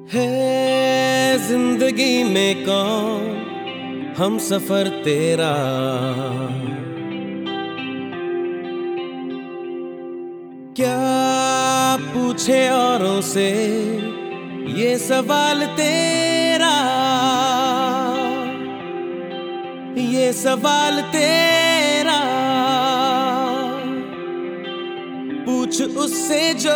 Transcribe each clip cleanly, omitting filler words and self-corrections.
है जिंदगी में कौन हम सफर तेरा, क्या पूछे औरों से ये सवाल तेरा, ये सवाल तेरा। पूछ उससे जो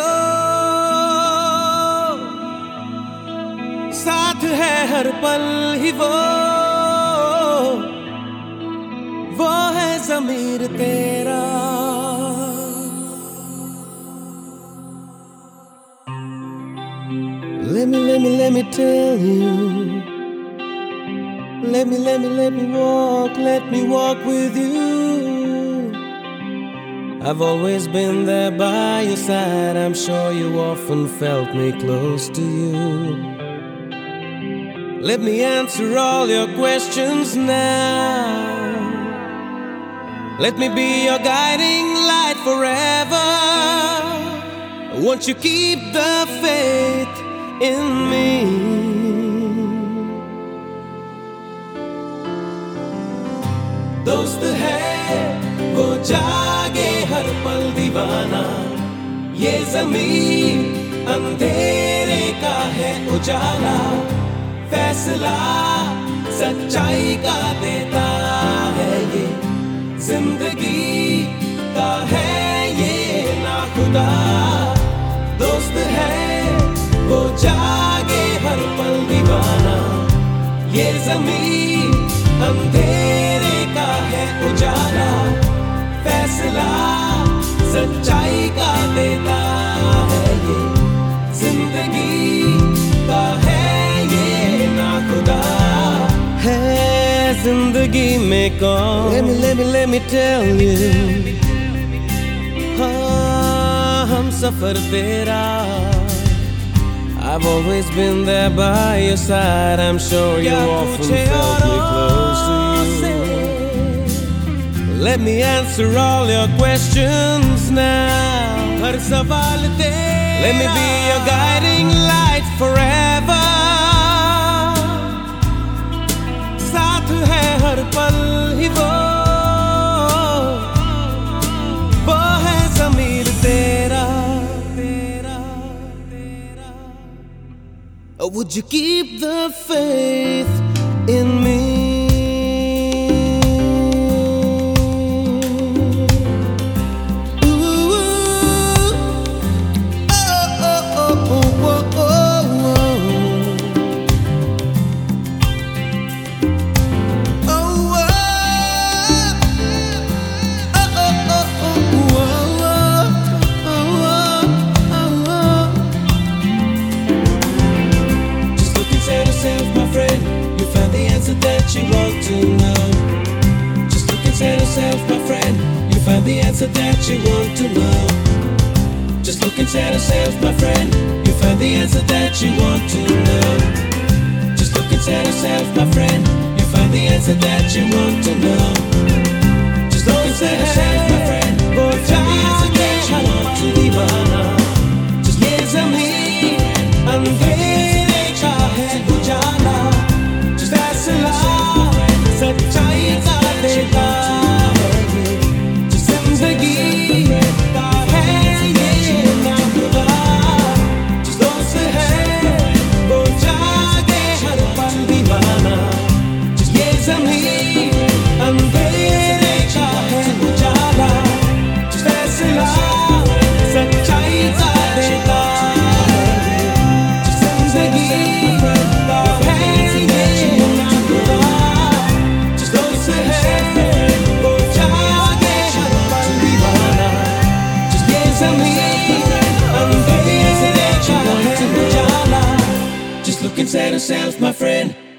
साथ है हर पल ही वो है ज़मीर तेरा। Let me tell you. Let me walk with you. I've always been there by your side. I'm sure you often felt me close to you. Let me answer all your questions now. Let me be your guiding light forever. Won't you keep the faith in me? दोस्त है वो जागे हर पल दीवाना, ये ज़मीन अंधेरे का है उजाला, फैसला सच्चाई का देता है, ये जिंदगी का है ये नाखुदा। दोस्त है वो जागे हर पल दीवाना, ये ज़मीन अंधेरे का है उजाला, फैसला सच्चाई का देता है, ये जिंदगी का है ये नाखुदा। है जिंदगी में कौन, let me tell you, हाँ हम सफर तेरा। I've always been there by your side. I'm sure you often felt me close to you. Let me answer all your questions now. हर सवाल तेरा, let me be your guiding light forever. साथ है हर पल ही वो है ज़मीर तेरा। Would you keep the faith in me? That you want to know. Just look inside yourself, my friend. You find the answer that you want to know. Just look inside yourself, my friend. You find the answer that you want to know. Just look inside yourself, my friend. You find the answer that you want to know. Just look inside yourself, my friend. You find the answer that you want to know. Just look inside yourself, my friend. सच्चाई का देता है, जिंदगी का है ये नाखुदा। दोस्त है वो जागे हर पल दीवाना, ये ज़मीन अंधेरे का है उजाला, फैसला सच्चाई का देता है, जिंदगी का है ये Nakhuda. Just look inside yourself, my friend.